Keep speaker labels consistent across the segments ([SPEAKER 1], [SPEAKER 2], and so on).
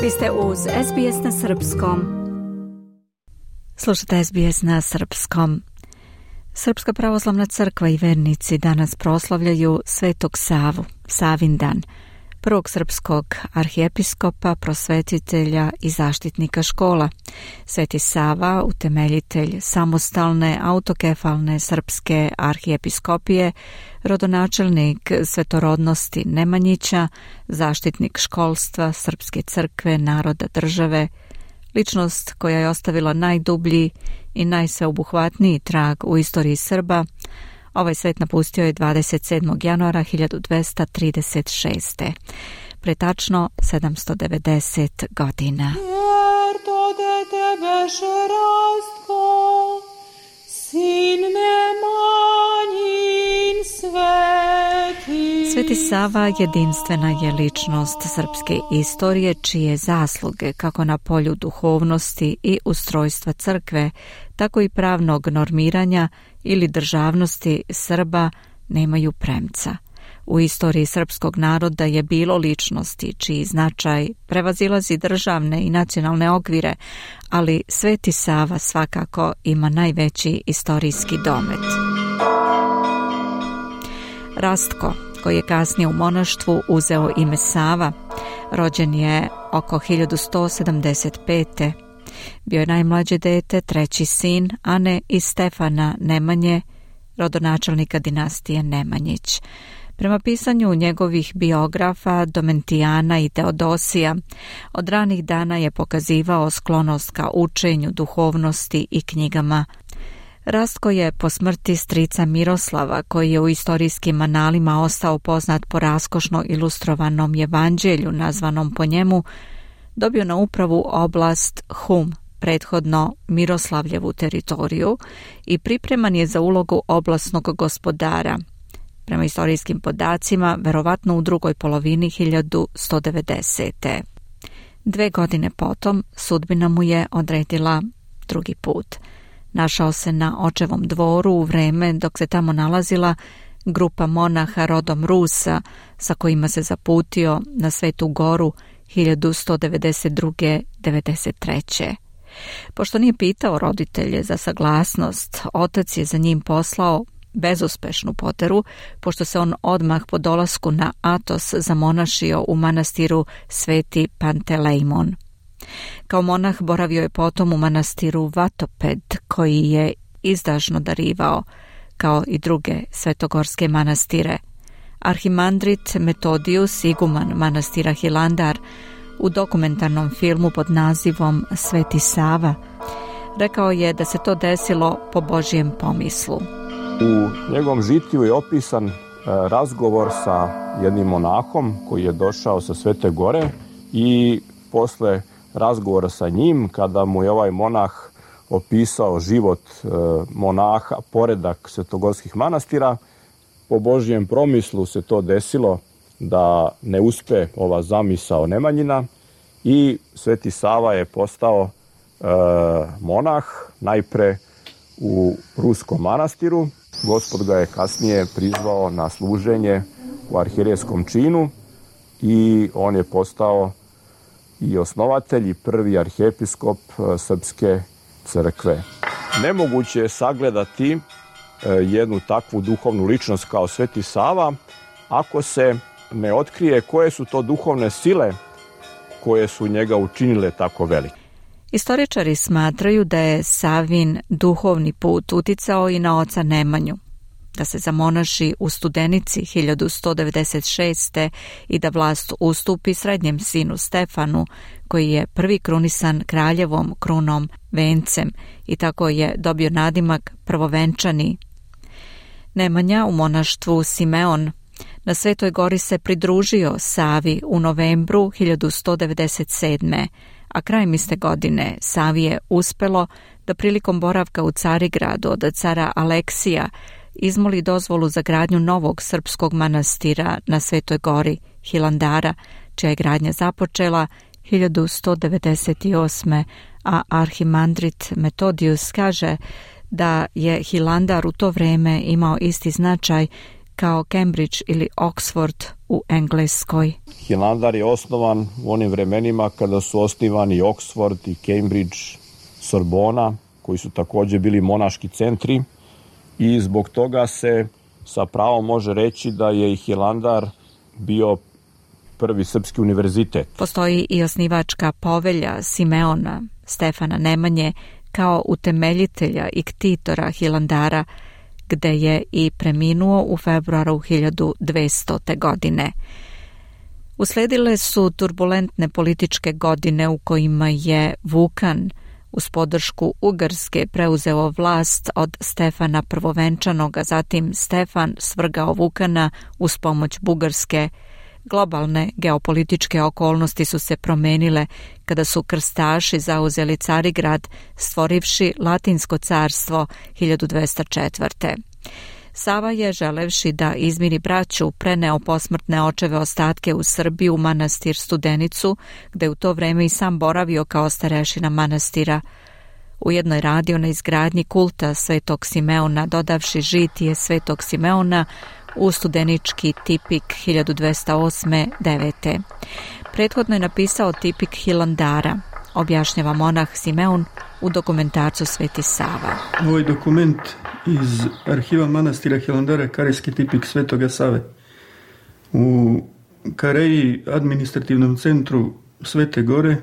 [SPEAKER 1] Vi ste uz SBS na srpskom. Slušate SBS na srpskom. Srpska pravoslavna crkva i vernici danas proslavljaju Svetog Savu, Savindan, prvog srpskog arhijepiskopa, prosvetitelja i zaštitnika škola. Sveti Sava, utemeljitelj samostalne autokefalne srpske arhijepiskopije, rodonačelnik svetorodnosti Nemanjića, zaštitnik školstva, srpske crkve, naroda, države, ličnost koja je ostavila najdublji i najsveobuhvatniji trag u istoriji Srba. Ovaj svet napustio je 27. januara 1236. Pre tačno 790 godina. Sveti Sava jedinstvena je ličnost srpske istorije čije zasluge kako na polju duhovnosti i ustrojstva crkve, tako i pravnog normiranja ili državnosti Srba nemaju premca. U istoriji srpskog naroda je bilo ličnosti čiji značaj prevazilazi državne i nacionalne okvire, ali Sveti Sava svakako ima najveći istorijski domet. Rastko, koji je kasnije u monaštvu uzeo ime Sava, rođen je oko 1175. Bio je najmlađe dete, treći sin Ane i Stefana Nemanje, rodonačelnika dinastije Nemanjić. Prema pisanju njegovih biografa Domentijana i Teodosija, od ranih dana je pokazivao sklonost ka učenju, duhovnosti i knjigama. Rastko je po smrti strica Miroslava, koji je u istorijskim analima ostao poznat po raskošno ilustrovanom evanđelju nazvanom po njemu, dobio na upravu oblast Hum, prethodno Miroslavljevu teritoriju, i pripreman je za ulogu oblasnog gospodara. Prema istorijskim podacima, verovatno u drugoj polovini 1190. 2 godine potom sudbina mu je odredila drugi put. Našao se na očevom dvoru u vreme dok se tamo nalazila grupa monaha rodom Rusa sa kojima se zaputio na Svetu Goru 1192-93. Pošto nije pitao roditelje za saglasnost, otac je za njim poslao bezuspešnu poteru, pošto se on odmah po dolasku na Atos zamonašio u manastiru Sveti Pantelejmon. Kao monah boravio je potom u manastiru Vatoped, koji je izdašno darivao, kao i druge svetogorske manastire. Arhimandrit Metodijus, iguman manastira Hilandar, u dokumentarnom filmu pod nazivom Sveti Sava, rekao je da se to desilo po Božjem pomislu.
[SPEAKER 2] U njegovom žitiju je opisan razgovor sa jednim monahom koji je došao sa Svete Gore i posle razgovora sa njim, kada mu je ovaj monah opisao život monaha, poredak svetogorskih manastira, po Božjem promislu se to desilo da ne uspe ova zamisao Nemanjina i Sveti Sava je postao monah najpre u Ruskom manastiru. Gospod ga je kasnije prizvao na služenje u arhijerejskom činu i on je postao i osnovatelj i prvi arhijepiskop Srpske crkve. Nemoguće je sagledati jednu takvu duhovnu ličnost kao Sveti Sava ako se ne otkrije koje su to duhovne sile koje su njega učinile tako velike.
[SPEAKER 1] Istoričari smatraju da je Savin duhovni put uticao i na oca Nemanju, da se zamonaši u Studenici 1196. i da vlast ustupi srednjem sinu Stefanu, koji je prvi krunisan kraljevom krunom vencem i tako je dobio nadimak prvovenčani. Nemanja u monaštvu Simeon na Svetoj Gori se pridružio Savi u novembru 1197. a krajem iste godine Savi je uspelo da prilikom boravka u Carigradu od cara Aleksija izmoli dozvolu za gradnju novog srpskog manastira na Svetoj Gori, Hilandara, čija je gradnja započela 1198. a arhimandrit Metodijus kaže da je Hilandar u to vreme imao isti značaj kao Cambridge ili Oxford u Engleskoj.
[SPEAKER 2] Hilandar je osnovan u onim vremenima kada su osnivani Oxford i Cambridge, Sorbona, koji su također bili monaški centri, i zbog toga se sa pravom može reći da je i Hilandar bio prvi srpski univerzitet.
[SPEAKER 1] Postoji i osnivačka povelja Simeona Stefana Nemanje kao utemeljitelja i ktitora Hilandara, gde je i preminuo u februaru 1200. godine. Usledile su turbulentne političke godine u kojima je Vukan uz podršku Ugarske preuzeo vlast od Stefana Prvovenčanog, a zatim Stefan svrgao Vukana uz pomoć Bugarske. Globalne geopolitičke okolnosti su se promenile kada su krstaši zauzeli Carigrad, stvorivši Latinsko carstvo 1204. Sava je, želevši da izmiri braću, preneo posmrtne očeve ostatke u Srbiju u manastir Studenicu, gde u to vreme i sam boravio kao starešina manastira. Ujedno je radio na izgradnji kulta Svetog Simeona, dodavši žitije Svetog Simeona u Studenički tipik 1208-9. Prethodno je napisao tipik Hilandara, objašnjava monah Simeon u dokumentarcu Sveti Sava.
[SPEAKER 3] Ovaj dokument iz arhiva manastira Hilandara, Karejski tipik Svetoga Save. U Kareji, administrativnom centru Svete Gore,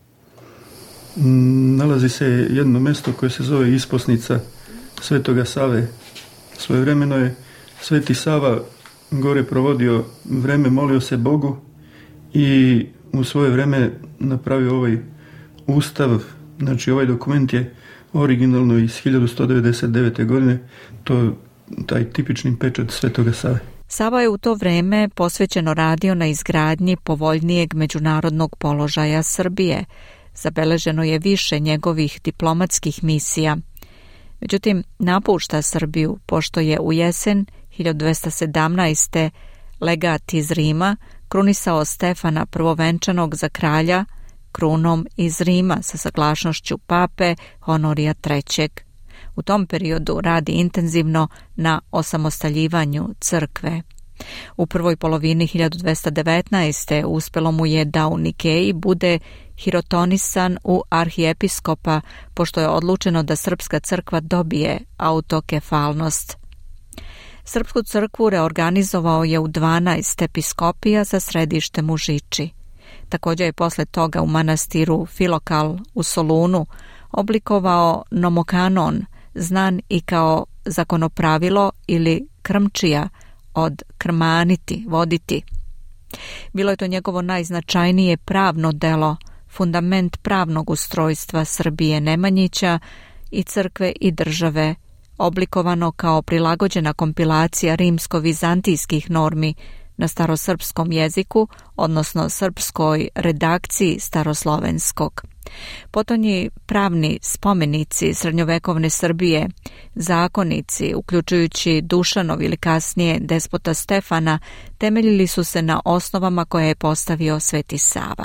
[SPEAKER 3] nalazi se jedno mesto koje se zove Isposnica Svetoga Save. Svojevremeno je Sveti Sava gore provodio vreme, molio se Bogu i u svoje vreme napravio ovaj ustav. Znači ovaj dokument je originalno iz 1199. godine, to je taj tipični pečat Svetoga Save.
[SPEAKER 1] Sava je u to vreme posvećeno radio na izgradnji povoljnijeg međunarodnog položaja Srbije. Zabeleženo je više njegovih diplomatskih misija. Međutim, napušta Srbiju, pošto je u jesen 1217. legat iz Rima krunisao Stefana Prvovenčanog za kralja krunom iz Rima sa saglasnošću pape Honorija III. U tom periodu radi intenzivno na osamostaljivanju crkve. U prvoj polovini 1219. uspelo mu je da u Nikeji bude hirotonisan u arhiepiskopa, pošto je odlučeno da srpska crkva dobije autokefalnost. Srpsku crkvu reorganizovao je u 12 episkopija sa središtem u Žiči. Također je posle toga u manastiru Filokal u Solunu oblikovao nomokanon, znan i kao zakonopravilo ili krmčija, od krmaniti, voditi. Bilo je to njegovo najznačajnije pravno delo, fundament pravnog ustrojstva Srbije Nemanjića i crkve i države, oblikovano kao prilagođena kompilacija rimsko-vizantijskih normi na starosrpskom jeziku, odnosno srpskoj redakciji staroslovenskog. Potonji pravni spomenici srednjovekovne Srbije, zakonici, uključujući Dušanov ili kasnije despota Stefana, temeljili su se na osnovama koje je postavio Sveti Sava.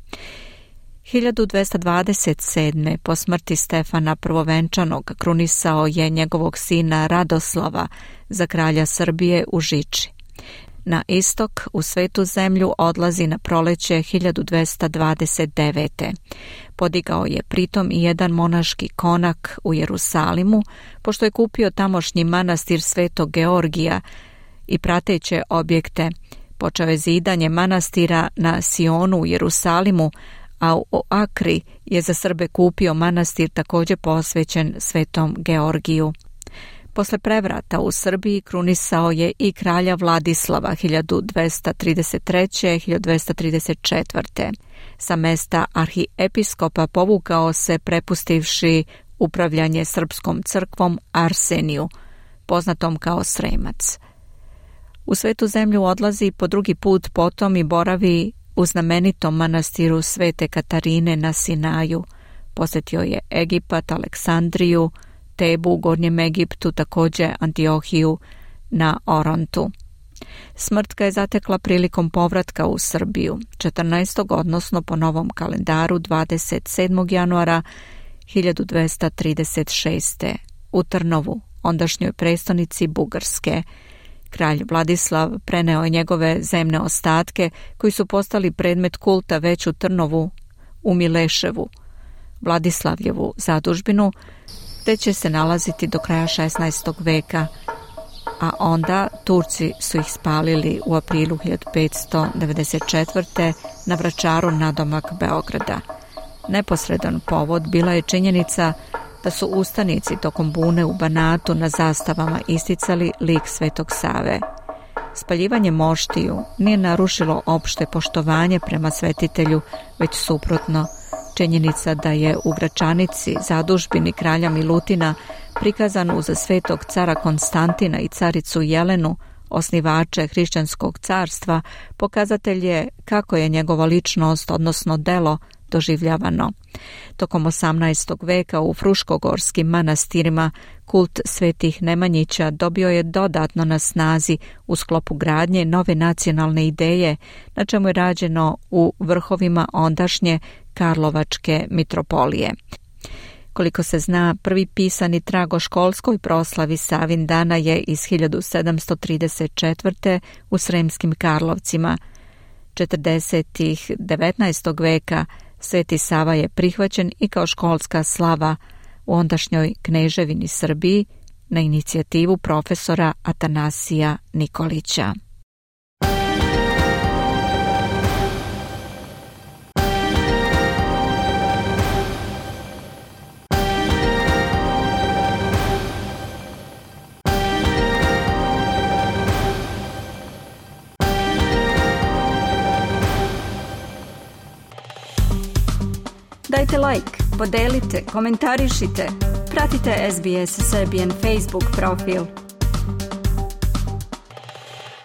[SPEAKER 1] 1227. po smrti Stefana Prvovenčanog krunisao je njegovog sina Radoslava za kralja Srbije u Žiči. Na istok u Svetu zemlju odlazi na proleće 1229. Podigao je pritom i jedan monaški konak u Jerusalimu, pošto je kupio tamošnji manastir Svetog Georgija i prateće objekte. Počeo je zidanje manastira na Sionu u Jerusalimu, a u Akri je za Srbe kupio manastir također posvećen Svetom Georgiju. Posle prevrata u Srbiji krunisao je i kralja Vladislava 1233-1234. Sa mesta arhiepiskopa povukao se prepustivši upravljanje srpskom crkvom Arseniju, poznatom kao Sremac. U Svetu zemlju odlazi po drugi put potom i boravi u znamenitom manastiru Svete Katarine na Sinaju. Posjetio je Egipat, Aleksandriju, Tebu u Gornjem Egiptu, također Antiohiju na Orontu. Smrt ga je zatekla prilikom povratka u Srbiju 14. odnosno po novom kalendaru 27. januara 1236. u Trnovu, ondašnjoj prestonici Bugarske, Kralj Vladislav preneo je njegove zemne ostatke koji su postali predmet kulta već u Trnovu, u Mileševu, Vladislavljevu zadužbinu, gde će se nalaziti do kraja 16. veka, a onda Turci su ih spalili u aprilu 1594. na Vračaru nadomak Beograda. Neposredan povod bila je činjenica da su ustanici tokom bune u Banatu na zastavama isticali lik Svetog Save. Spaljivanje moštiju nije narušilo opšte poštovanje prema svetitelju, već suprotno. Činjenica da je u Gračanici, zadužbini kralja Milutina, prikazan uz svetog cara Konstantina i caricu Jelenu, osnivače hrišćanskog carstva, pokazatelj je kako je njegova ličnost, odnosno delo, doživljavano. Tokom 18. veka u fruškogorskim manastirima kult svetih Nemanjića dobio je dodatno na snazi u sklopu gradnje nove nacionalne ideje, na čemu je rađeno u vrhovima ondašnje Karlovačke mitropolije. Koliko se zna, prvi pisani trag o školskoj proslavi Savindana je iz 1734. u Sremskim Karlovcima. 40. 19. veka Sveti Sava je prihvaćen i kao školska slava u ondašnjoj Kneževini Srbiji na inicijativu profesora Atanasija Nikolića. Dajte like, podelite, komentarišite, pratite SBS Serbian Facebook profil.